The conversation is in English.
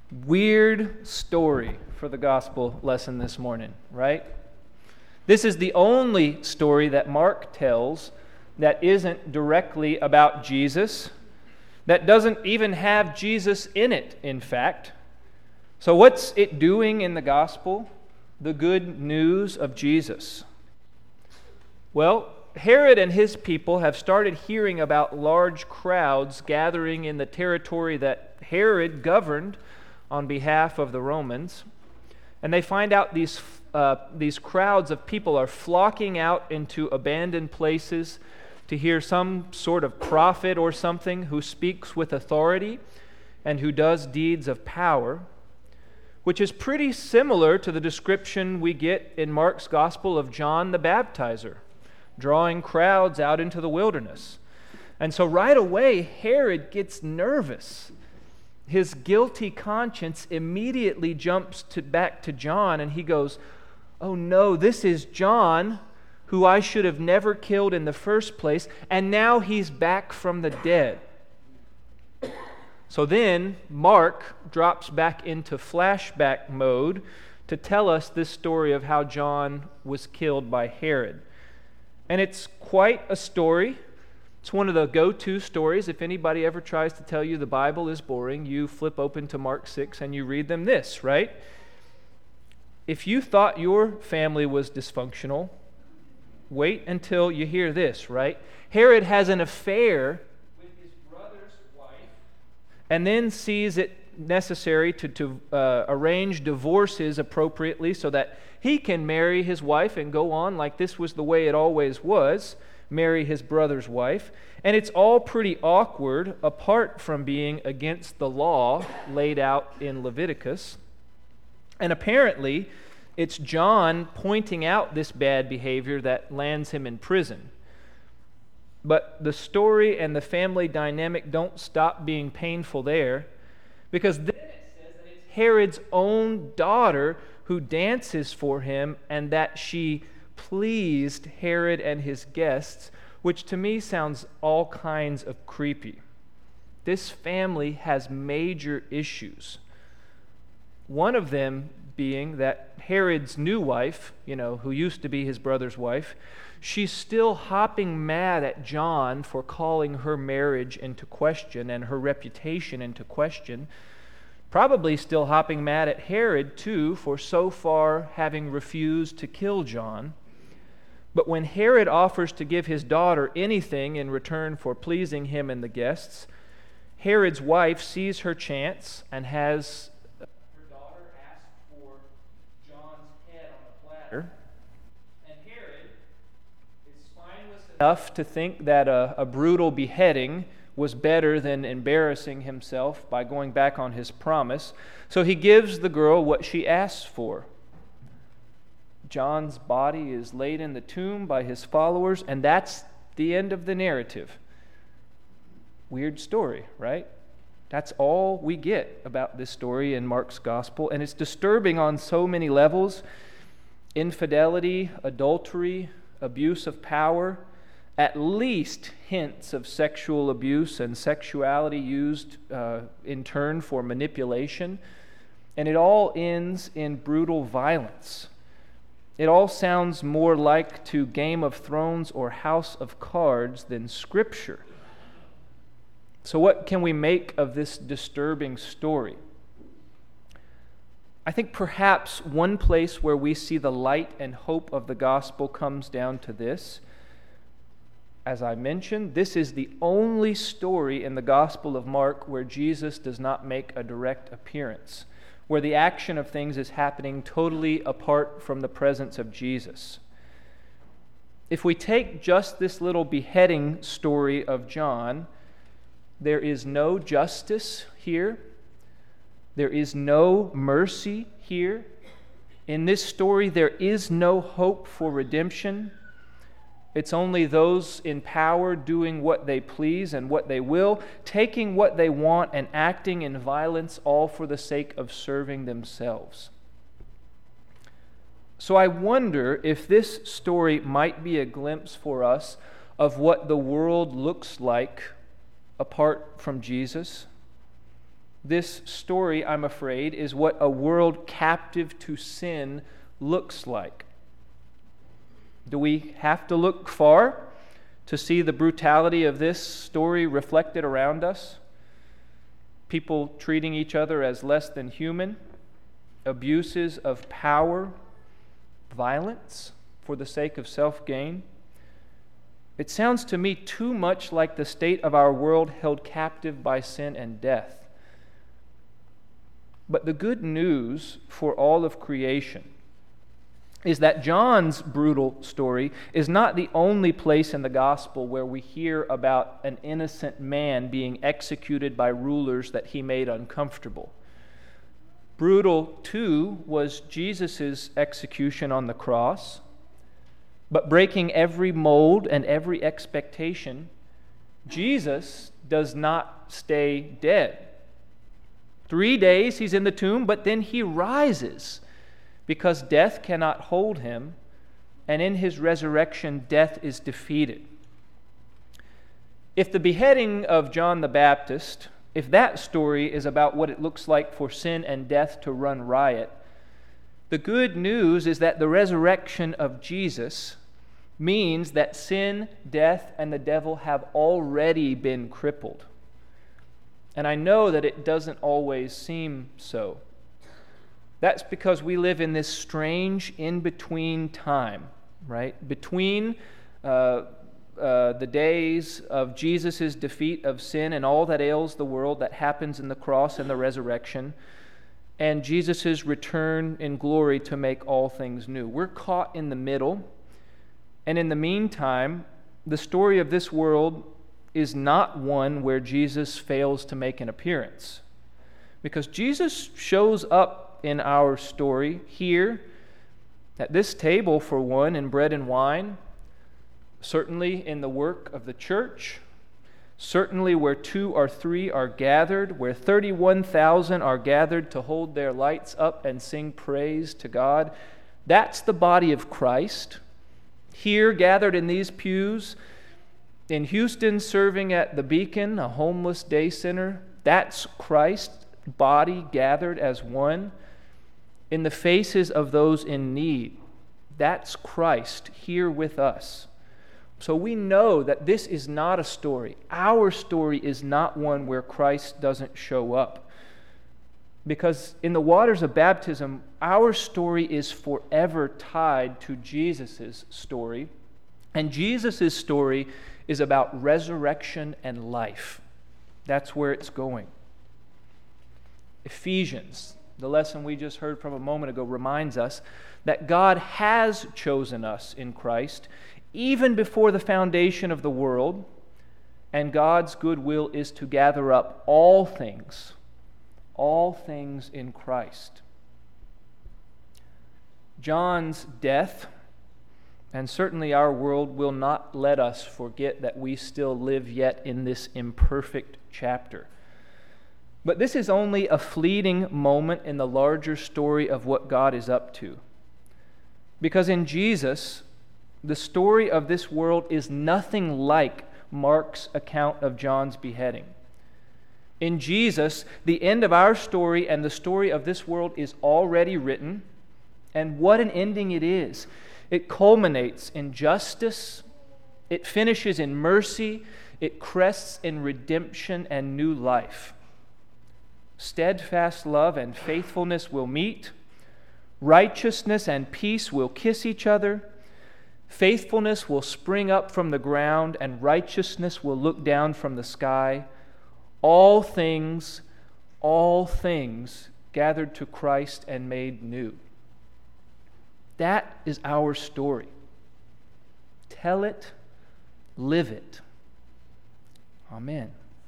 Weird story for the gospel lesson this morning, right? This is the only story that Mark tells that isn't directly about Jesus, that doesn't even have Jesus in it, in fact. So what's it doing in the gospel? The good news of Jesus. Well, Herod and his people have started hearing about large crowds gathering in the territory that Herod governed on behalf of the Romans. And they find out these crowds of people are flocking out into abandoned places to hear some sort of prophet or something who speaks with authority and who does deeds of power, which is pretty similar to the description we get in Mark's Gospel of John the Baptizer, drawing crowds out into the wilderness. And so right away, Herod gets nervous. His guilty conscience immediately jumps back to John, and he goes, "Oh no, this is John, who I should have never killed in the first place, and now he's back from the dead." So then Mark drops back into flashback mode to tell us this story of how John was killed by Herod. And it's quite a story. It's one of the go-to stories. If anybody ever tries to tell you the Bible is boring, you flip open to Mark 6 and you read them this, right? If you thought your family was dysfunctional, wait until you hear this, right? Herod has an affair with his brother's wife and then sees it necessary to arrange divorces appropriately so that he can marry his wife and go on like this was the way it always was, marry his brother's wife. And it's all pretty awkward apart from being against the law laid out in Leviticus. And apparently, it's John pointing out this bad behavior that lands him in prison. But the story and the family dynamic don't stop being painful there, because then it says that it's Herod's own daughter who dances for him and that she pleased Herod and his guests, which to me sounds all kinds of creepy. This family has major issues. One of them being that Herod's new wife, who used to be his brother's wife, she's still hopping mad at John for calling her marriage into question and her reputation into question. Probably still hopping mad at Herod, too, for so far having refused to kill John. But when Herod offers to give his daughter anything in return for pleasing him and the guests, Herod's wife sees her chance and has her daughter ask for John's head on a platter. And Herod is spineless enough to think that a brutal beheading was better than embarrassing himself by going back on his promise. So he gives the girl what she asks for. John's body is laid in the tomb by his followers, and that's the end of the narrative. Weird story, right? That's all we get about this story in Mark's gospel, and it's disturbing on so many levels. Infidelity, adultery, abuse of power, at least hints of sexual abuse and sexuality used in turn for manipulation. And it all ends in brutal violence. It all sounds more like to Game of Thrones or House of Cards than Scripture. So what can we make of this disturbing story? I think perhaps one place where we see the light and hope of the gospel comes down to this. As I mentioned, this is the only story in the Gospel of Mark where Jesus does not make a direct appearance, where the action of things is happening totally apart from the presence of Jesus. If we take just this little beheading story of John, there is no justice here. There is no mercy here. In this story, there is no hope for redemption. It's only those in power doing what they please and what they will, taking what they want and acting in violence, all for the sake of serving themselves. So I wonder if this story might be a glimpse for us of what the world looks like apart from Jesus. this story, I'm afraid, is what a world captive to sin looks like. Do we have to look far to see the brutality of this story reflected around us? People treating each other as less than human, abuses of power, violence for the sake of self-gain. It sounds to me too much like the state of our world held captive by sin and death. But the good news for all of creation is that John's brutal story is not the only place in the gospel where we hear about an innocent man being executed by rulers that he made uncomfortable. Brutal, too, was Jesus' execution on the cross. But breaking every mold and every expectation, Jesus does not stay dead. 3 days he's in the tomb, but then he rises because death cannot hold him, and in his resurrection, death is defeated. If the beheading of John the Baptist, if that story is about what it looks like for sin and death to run riot, the good news is that the resurrection of Jesus means that sin, death, and the devil have already been crippled. And I know that it doesn't always seem so. That's because we live in this strange in-between time, right? Between the days of Jesus' defeat of sin and all that ails the world that happens in the cross and the resurrection, and Jesus' return in glory to make all things new. We're caught in the middle, and in the meantime, the story of this world is not one where Jesus fails to make an appearance. Because Jesus shows up in our story here, at this table for one, in bread and wine, certainly in the work of the church, certainly where 2 or 3 are gathered, where 31,000 are gathered to hold their lights up and sing praise to God. That's the body of Christ. Here, gathered in these pews, in Houston, serving at the Beacon, a homeless day center, that's Christ's body gathered as one. In the faces of those in need, that's Christ here with us. So we know that this is not a story. Our story is not one where Christ doesn't show up. Because in the waters of baptism, our story is forever tied to Jesus' story. And Jesus' story is about resurrection and life. That's where it's going. Ephesians, the lesson we just heard from a moment ago, reminds us that God has chosen us in Christ even before the foundation of the world, and God's good will is to gather up all things in Christ. John's death, and certainly our world, will not let us forget that we still live yet in this imperfect chapter. But this is only a fleeting moment in the larger story of what God is up to. Because in Jesus, the story of this world is nothing like Mark's account of John's beheading. In Jesus, the end of our story and the story of this world is already written, and what an ending it is. It culminates in justice, it finishes in mercy, it crests in redemption and new life. Steadfast love and faithfulness will meet. Righteousness and peace will kiss each other. Faithfulness will spring up from the ground, and righteousness will look down from the sky. All things gathered to Christ and made new. That is our story. Tell it, live it. Amen.